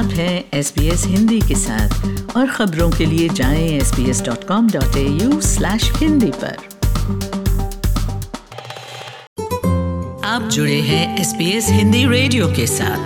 आप हैं SBS हिंदी के साथ और खबरों के लिए जाएं sbs.com.au/hindi पर। आप जुड़े हैं SBS हिंदी रेडियो के साथ।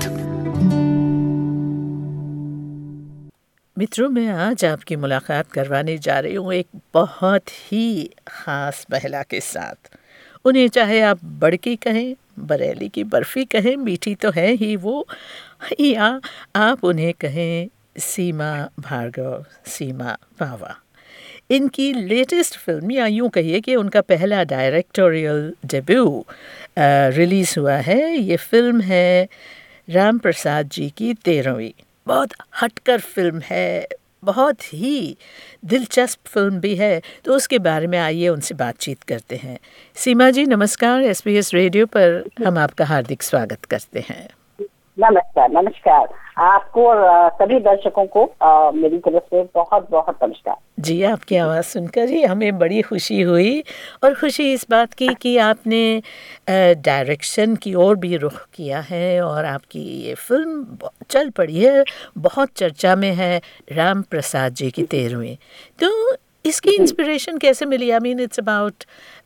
मित्रों, मैं आज आपकी मुलाकात करवाने जा रही हूँ एक बहुत ही ख़ास महिला के साथ। उन्हें चाहे आप बड़की कहें, बरेली की बर्फ़ी कहें, मीठी तो है ही वो, या आप उन्हें कहें सीमा भार्गव, सीमा बावा। इनकी लेटेस्ट फिल्म, या यूँ कहिए कि उनका पहला डायरेक्टोरियल डेब्यू रिलीज़ हुआ है। ये फिल्म है राम प्रसाद जी की 13वीं। बहुत हटकर फिल्म है, बहुत ही दिलचस्प फिल्म भी है, तो उसके बारे में आइए उनसे बातचीत करते हैं। सीमा जी नमस्कार, SBS रेडियो पर हम आपका हार्दिक स्वागत करते हैं। नमस्कार। नमस्कार आपको और सभी दर्शकों को मेरी तरफ से बहुत बहुत नमस्कार। जी, आपकी आवाज़ सुनकर ही हमें बड़ी खुशी हुई, और खुशी इस बात की कि आपने डायरेक्शन की ओर भी रुख किया है और आपकी ये फिल्म चल पड़ी है, बहुत चर्चा में है, राम प्रसाद जी की 13वीं। तो इसकी इंस्पिरेशन कैसे मिली? I mean it's about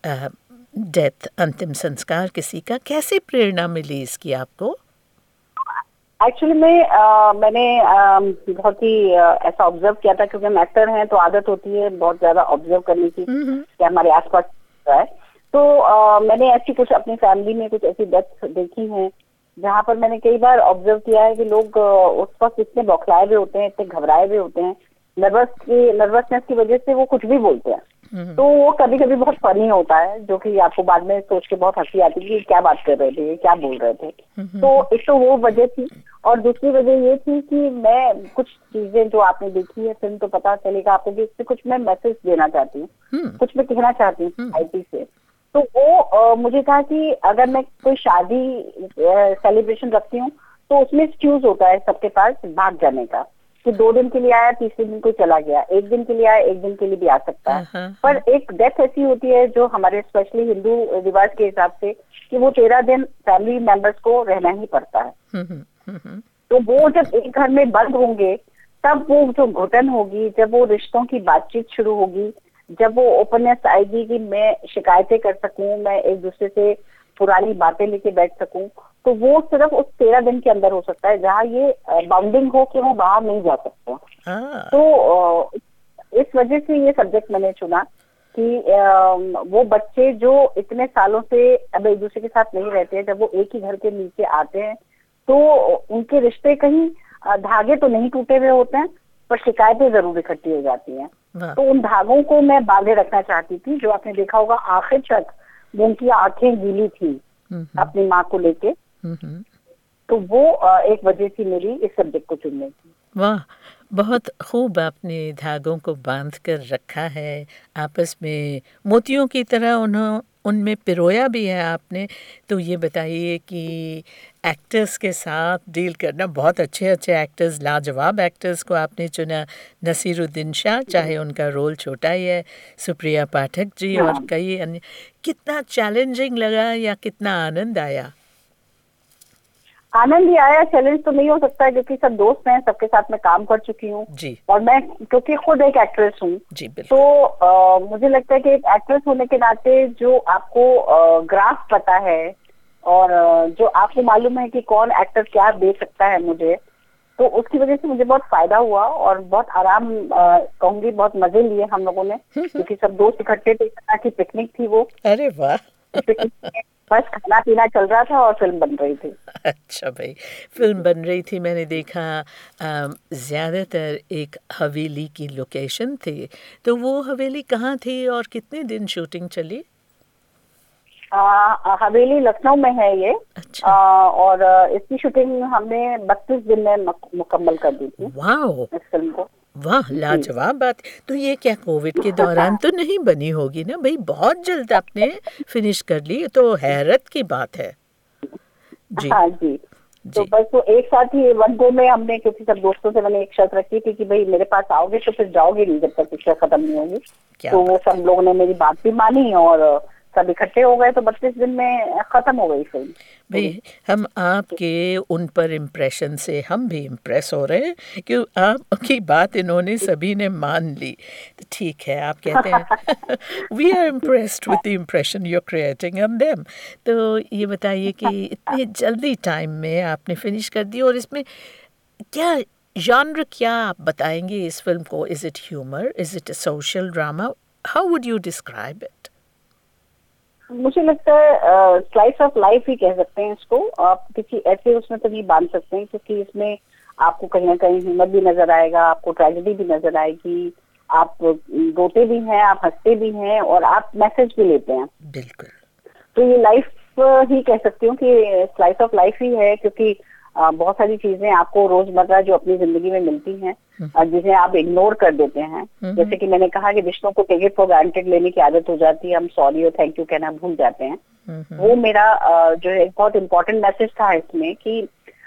death, अंतिम संस्कार किसी का। कैसे प्रेरणा मिली इसकी आपको? एक्चुअली मैंने बहुत ही ऐसा ऑब्जर्व किया था, क्योंकि हम एक्टर हैं तो आदत होती है बहुत ज्यादा ऑब्जर्व करने की कि हमारे आसपास है। तो मैंने ऐसी कुछ अपनी फैमिली में कुछ ऐसी डेथ देखी हैं जहाँ पर मैंने कई बार ऑब्जर्व किया है कि लोग उस वक्त इतने बौखलाए हुए होते हैं, इतने घबराए हुए होते हैं, नर्वसनेस की वजह से वो कुछ भी बोलते हैं। तो वो कभी कभी बहुत फनी होता है, जो कि आपको बाद में सोच के बहुत हंसी आती है कि क्या बात कर रहे थे, क्या बोल रहे थे। तो एक तो वो वजह थी, और दूसरी वजह ये थी कि मैं कुछ चीजें जो आपने देखी है फिल्म, तो पता चलेगा आपको कि इससे कुछ मैं मैसेज देना चाहती हूँ, कुछ मैं कहना चाहती हूँ सोसाइटी से। तो वो मुझे था कि अगर मैं कोई शादी सेलिब्रेशन रखती हूँ तो उसमें एक्सक्यूज होता है सबके पास भाग जाने का, कि 2 दिन के लिए आया, तीसरे दिन कोई चला गया, 1 दिन के लिए आया, 1 दिन के लिए भी आ सकता है। पर एक डेथ ऐसी होती है जो हमारे स्पेशली हिंदू रिवाज के हिसाब से कि वो 13 दिन फैमिली मेंबर्स को रहना ही पड़ता है। तो वो जब एक घर में बंद होंगे तब वो जो घुटन होगी, जब वो रिश्तों की बातचीत शुरू होगी, जब वो ओपननेस आएगी कि मैं शिकायतें कर सकूं, मैं एक दूसरे से पुरानी बातें लेके बैठ सकूं, तो वो सिर्फ उस 13 दिन के अंदर हो सकता है, जहाँ ये बाउंडिंग हो कि वो बाहर नहीं जा सकते। तो इस वजह से ये सब्जेक्ट मैंने चुना कि वो बच्चे जो इतने सालों से अब एक दूसरे के साथ नहीं रहते हैं, जब वो एक ही घर के नीचे आते हैं तो उनके रिश्ते कहीं धागे तो नहीं टूटे हुए होते हैं, पर शिकायतें जरूर इकट्ठी हो जाती हैं। तो उन धागों को मैं बांधे रखना चाहती थी। जो आपने देखा होगा आखिर तक उनकी आंखें गीली थी अपनी माँ को लेके, तो वो एक वजह थी मेरी इस सब्जेक्ट को चुनने की। वाह, बहुत खूब आपने धागों को बांध कर रखा है, आपस में मोतियों की तरह उनमें पिरोया भी है आपने। तो ये बताइए कि एक्टर्स के साथ डील करना, बहुत अच्छे अच्छे एक्टर्स, लाजवाब एक्टर्स को आपने चुना। नसीरुद्दीन शाह, चाहे उनका रोल छोटा ही है, सुप्रिया पाठक जी और कई अन्य। कितना चैलेंजिंग लगा या कितना आनंद आया? आनंद ही आया, चैलेंज तो नहीं हो सकता है क्योंकि सब दोस्त हैं, सबके साथ मैं काम कर चुकी हूँ, और मैं क्योंकि खुद एक एक्ट्रेस हूँ, तो मुझे लगता है कि एक एक्ट्रेस होने के नाते जो आपको ग्राफ पता है और जो आपको मालूम है कि कौन एक्टर क्या दे सकता है मुझे, तो उसकी वजह से मुझे बहुत फायदा हुआ और बहुत आराम कहूंगी, बहुत मजे लिए हम लोगों ने, क्योंकि सब दोस्त इकट्ठे थे, की पिकनिक थी वो। अरे वाह। बस खाना पीना चल रहा था और फिल्म बन रही थी। अच्छा भाई, फिल्म बन रही थी। मैंने देखा ज़्यादातर एक हवेली की लोकेशन थी, तो वो हवेली कहाँ थी और कितने दिन शूटिंग चली? हवेली लखनऊ में है ये। अच्छा। और इसकी शूटिंग हमने 32 दिन में मुकम्मल कर दी थी। वाह, इस फिल्म को। वाह, लाजवाब बात। तो ये क्या कोविड के दौरान तो नहीं बनी होगी ना भाई? बहुत जल्द आपने फिनिश कर ली, तो हैरत की बात है। जी। हाँ जी। तो बस वो एक साथ ही वन गो में हमने, क्योंकि सब दोस्तों से मैंने एक शर्त रखी थी कि भाई मेरे पास आओगे तो फिर जाओगे नहीं जब तक पिक्चर खत्म नहीं होगी। तो वो सब लोगों ने मेरी बात भी मानी और सब इकट्ठे हो गए तो 32 दिन में खत्म हो गई फिल्म। भाई हम आपके उन पर इम्प्रेशन से हम भी इम्प्रेस हो रहे हैं कि आपकी बात इन्होंने सभी ने मान ली, तो ठीक है आप कहते हैं we are impressed with the impression you are creating on them. तो ये बताइए कि इतने जल्दी टाइम में आपने फिनिश कर दी, और इसमें क्या जॉनर क्या आप बताएंगे इस फिल्म को? Is it humour, is it a social drama, how would you describe it? मुझे लगता है स्लाइस ऑफ लाइफ ही कह सकते हैं इसको, आप किसी ऐसे उसमें तो नहीं बांध सकते हैं, क्योंकि इसमें आपको कहीं ना कहीं ह्यूमर भी नजर आएगा, आपको ट्रेजेडी भी नजर आएगी, आप रोते भी हैं, आप हंसते भी हैं, और आप मैसेज भी लेते हैं। बिल्कुल। तो ये लाइफ ही कह सकती हूँ कि स्लाइस ऑफ लाइफ ही है, क्योंकि बहुत सारी चीजें आपको रोजमर्रा जो अपनी जिंदगी में मिलती हैं जिसे आप इग्नोर कर देते हैं, जैसे कि मैंने कहा कि रिश्तों को टेक इट फॉर ग्रांटेड लेने की आदत हो जाती है, हम सॉरी और थैंक यू कहना भूल जाते हैं। वो मेरा जो है बहुत इम्पोर्टेंट मैसेज था इसमें कि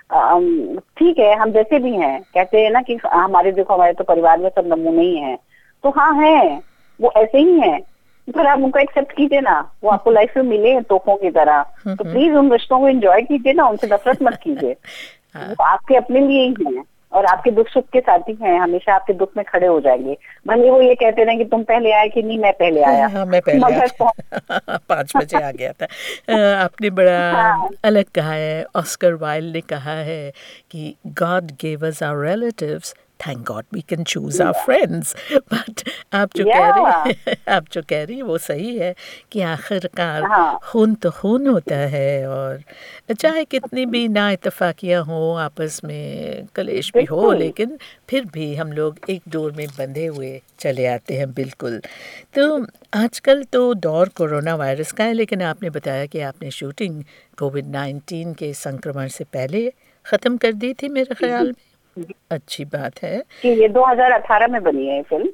ठीक है हम जैसे भी हैं, कहते हैं ना कि हमारे देखो हमारे तो परिवार में सब नमूने ही हैं, तो हाँ है वो ऐसे ही हैं, फिर आप उनको एक्सेप्ट कीजिए ना, वो आपको लाइफ में मिले हैं तोहफों की तरह, तो प्लीज उन रिश्तों को एंजॉय कीजिए ना, उनसे नफरत मत कीजिए। वो आपके अपने लिए ही हैं और आपके दुख सुख के साथी हैं, हमेशा आपके दुख में खड़े हो जाएंगे, भले वो ये कहते रहे कि तुम पहले आए कि नहीं मैं पहले आया। हाँ, मैं पहले आया 5 बजे आ गया था। आपने बड़ा अलग कहा है, ऑस्कर वाइल्ड ने कहा है कि God gave us our relatives, thank God we can choose our friends. But आप जो कह रही आप जो कह रही वो सही है कि आखिरकार खून तो खून होता है, और चाहे कितनी भी ना इत्तेफाकियाँ हो आपस में, कलेश भी हो, लेकिन फिर भी हम लोग एक डोर में बंधे हुए चले आते हैं। बिल्कुल। तो आजकल तो दौर कोरोना वायरस का है, लेकिन आपने बताया कि आपने शूटिंग कोविड-19 के संक्रमण से पहले ख़त्म कर दी थी मेरे ख्याल में। अच्छी बात है कि ये 2018 में बनी है फिल्म।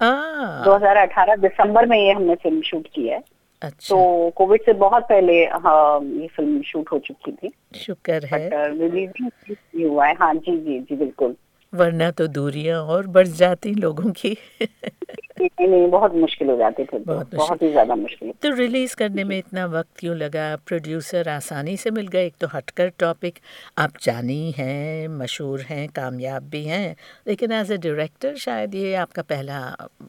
2018 दिसंबर में ये हमने फिल्म शूट की है। अच्छा। तो कोविड से बहुत पहले ये फिल्म शूट हो चुकी थी। शुक्र है। रिलीज भी हुआ है। हाँ जी जी जी बिल्कुल, वरना तो दूरियां और बढ़ जाती लोगों की। नहीं बहुत मुश्किल हो जाती थी, बहुत ही ज्यादा मुश्किल। तो रिलीज करने में इतना वक्त क्यों लगा? प्रोड्यूसर आसानी से मिल गए? एक तो हटकर टॉपिक, आप जानी हैं, मशहूर हैं, कामयाब भी हैं, लेकिन एज ए डायरेक्टर शायद ये आपका पहला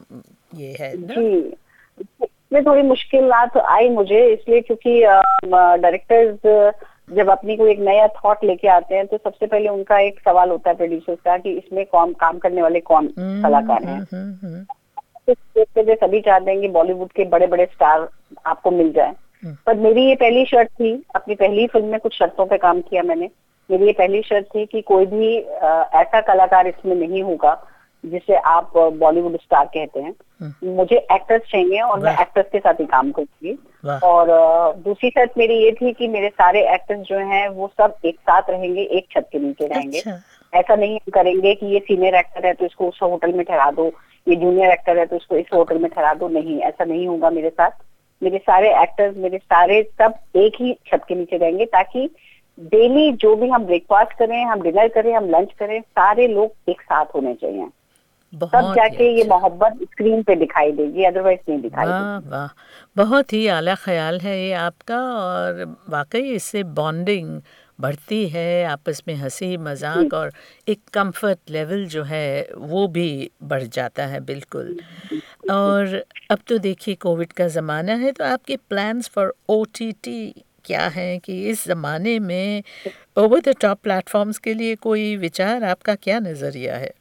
ये है ना? जी, इसमें थोड़ी मुश्किलात आई मुझे, इसलिए क्योंकि डायरेक्टर्स जब अपनी कोई एक नया थॉट लेके आते हैं तो सबसे पहले उनका एक सवाल होता है प्रोड्यूसर्स का कि इसमें कौन काम करने वाले कौन कलाकार हैं। तो सभी चाहते हैं कि बॉलीवुड के बड़े बड़े स्टार आपको मिल जाए, पर मेरी ये पहली शर्त थी, अपनी पहली फिल्म में कुछ शर्तों पे काम किया मैंने। मेरी ये पहली शर्त थी कि कोई भी ऐसा कलाकार इसमें नहीं होगा जिसे आप बॉलीवुड स्टार कहते हैं, मुझे एक्टर्स चाहिए और मैं एक्टर्स के साथ ही काम करूंगी। और दूसरी शर्त मेरी ये थी कि मेरे सारे एक्टर्स जो हैं वो सब एक साथ रहेंगे, एक छत के नीचे रहेंगे। अच्छा। ऐसा नहीं करेंगे कि ये सीनियर एक्टर है तो इसको उस होटल में ठहरा दो, ये जूनियर एक्टर है तो इसको इस होटल में ठहरा दो, नहीं ऐसा नहीं होगा मेरे साथ। मेरे सारे एक्टर्स, मेरे सारे सब एक ही छत के नीचे रहेंगे, ताकि डेली जो भी हम ब्रेकफास्ट करें, हम डिनर करें, हम लंच करें, सारे लोग एक साथ होने चाहिए, तब जाके ये मोहब्बत स्क्रीन पे दिखाई देगी, अदरवाइज नहीं दिखाई देगी। वाह, बहुत ही आला ख्याल है ये आपका, और वाकई इससे बॉन्डिंग बढ़ती है, आपस में हंसी मजाक और एक कंफर्ट लेवल जो है वो भी बढ़ जाता है। बिल्कुल। और अब तो देखिए कोविड का ज़माना है, तो आपके प्लान्स फॉर OTT क्या हैं कि इस ज़माने में ओवर द टॉप प्लेटफॉर्म्स के लिए कोई विचार, आपका क्या नज़रिया है?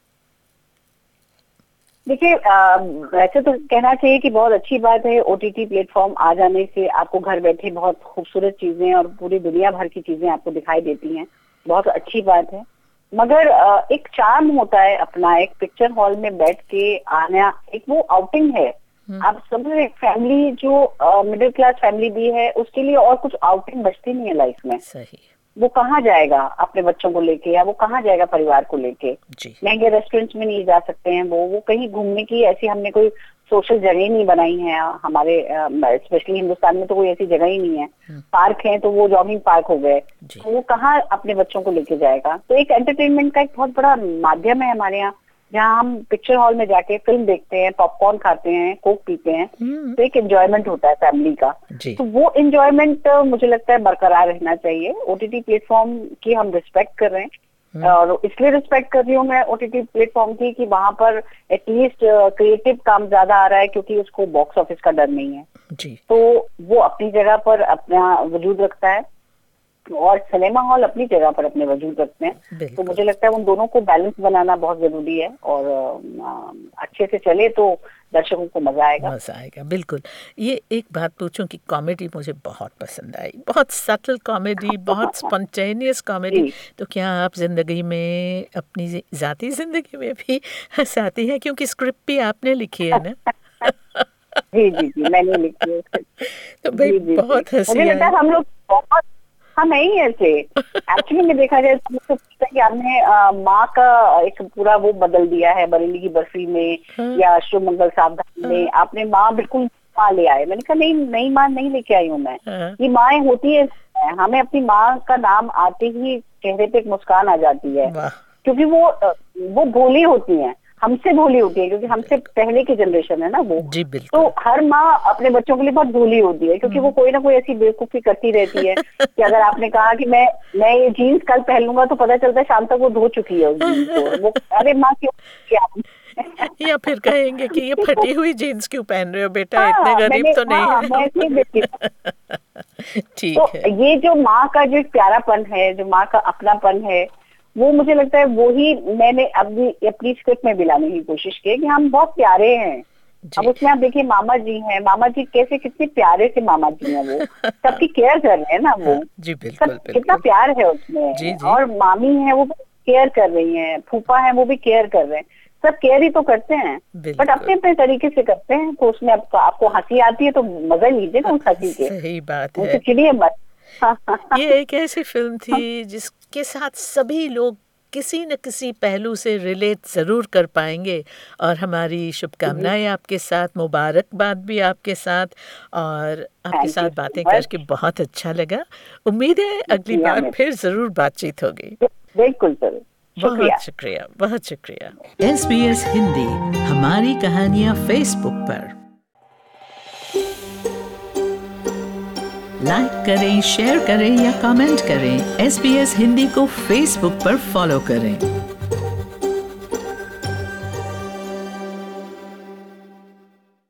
देखिए वैसे तो कहना चाहिए कि बहुत अच्छी बात है, OTT प्लेटफॉर्म आ जाने से आपको घर बैठे बहुत खूबसूरत चीजें और पूरी दुनिया भर की चीजें आपको दिखाई देती हैं, बहुत अच्छी बात है। मगर एक चार्म होता है अपना, एक पिक्चर हॉल में बैठ के आना, एक वो आउटिंग है। आप समझ, एक फैमिली जो मिडिल क्लास फैमिली भी है उसके लिए और कुछ आउटिंग बचती नहीं है लाइफ में। सही। वो कहाँ जाएगा अपने बच्चों को लेके, या वो कहाँ जाएगा परिवार को लेके? महंगे रेस्टोरेंट्स में नहीं जा सकते हैं, वो कहीं घूमने की ऐसी हमने कोई सोशल जगह नहीं बनाई है हमारे, स्पेशली हिंदुस्तान में तो कोई ऐसी जगह ही नहीं है। पार्क है तो वो जॉगिंग पार्क हो गए, तो वो कहाँ अपने बच्चों को लेके जाएगा? तो एक एंटरटेनमेंट का एक बहुत बड़ा माध्यम है हमारे यहाँ, जहाँ हम पिक्चर हॉल में जाके फिल्म देखते हैं, पॉपकॉर्न खाते हैं, कोक पीते हैं, तो एक एंजॉयमेंट होता है फैमिली का। तो वो एंजॉयमेंट मुझे लगता है बरकरार रहना चाहिए। ओटीटी प्लेटफॉर्म की हम रिस्पेक्ट कर रहे हैं, और इसलिए रिस्पेक्ट कर रही हूँ मैं ओटीटी प्लेटफॉर्म की कि वहां पर एटलीस्ट क्रिएटिव काम ज्यादा आ रहा है, क्योंकि उसको बॉक्स ऑफिस का डर नहीं है जी। तो वो अपनी जगह पर अपना वजूद रखता है, और सिनेमा हॉल अपनी जगह पर अपने वजूद रखते हैं। तो मुझे लगता है उन दोनों को बैलेंस बनाना बहुत जरूरी है, और अच्छे से चले तो दर्शकों को मजा आएगा। बिल्कुल। ये एक बात पूछूं कि कॉमेडी मुझे बहुत पसंद आई, बहुत सटल कॉमेडी, बहुत स्पॉन्टेनियस कॉमेडी। तो क्या आप जिंदगी में, अपनी जाती जिंदगी में भी हंसाती हैं, क्योंकि स्क्रिप्ट भी आपने लिखी है ना? जी, मैंने लिखी है। तो भाई बहुत हंसी मुझे लगता है हम लोग बहुत नहीं ऐसे एक्चुअली में देखा जाए तो कि आपने माँ का एक पूरा वो बदल दिया है बरेली की बर्फी में, या शुभ मंगल सावधान में आपने माँ बिल्कुल माँ ले आए। मैंने कहा नहीं माँ नहीं लेके आई हूँ मैं, ये माँ होती है, हमें अपनी माँ का नाम आते ही चेहरे पे एक मुस्कान आ जाती है, क्योंकि वो भोली होती हैं, हमसे भोली होती है, क्योंकि हमसे पहले की जनरेशन है ना वो। तो हर माँ अपने बच्चों के लिए बहुत भोली होती है, क्योंकि वो कोई ना कोई ऐसी बेवकूफी करती रहती है कि अगर आपने कहा कि मैं ये जीन्स कल पहन लूंगा, तो पता चलता है शाम तक वो धो चुकी है उस जीन्स को। वो अरे माँ क्यों या फिर कहेंगे कि ये फटी हुई जीन्स क्यों पहन रहे हो बेटा, इतने गरीब तो नहीं है। ठीक है। ये जो माँ का जो प्यारापन है, जो माँ का अपनापन है, वो मुझे लगता है वो ही मैंने अपनी स्क्रिप्ट में भी लाने की कोशिश की कि हम बहुत प्यारे हैं। अब उसमें आप देखिए मामा जी हैं, मामा जी कैसे कितने प्यारे से मामा जी हैं, वो सबकी केयर कर रहे हैं ना वो। जी बिल्कुल, कितना प्यार है उसमें। जी। और मामी है वो केयर कर रही हैं, फूफा है वो भी केयर कर रहे हैं, सब केयर ही तो करते हैं, बट अपने अपने तरीके से करते हैं। तो उसमें आपको हंसी आती है तो मजा लीजिए ना उस हंसी के। सही बात है। चिड़िए मत। ये एक ऐसी फिल्म थी जिसके साथ सभी लोग किसी न किसी पहलू से रिलेट ज़रूर कर पाएंगे, और हमारी शुभकामनाएं आपके साथ, मुबारकबाद भी आपके साथ, और आपके साथ बातें करके बहुत अच्छा लगा। उम्मीद है अगली बार फिर ज़रूर बातचीत होगी। बिल्कुल सर, बहुत शुक्रिया, बहुत शुक्रिया। SBS हिंदी, हमारी कहानियाँ फेसबुक पर लाइक करें, शेयर करें या कमेंट करें। SBS हिंदी को फेसबुक पर फॉलो करें।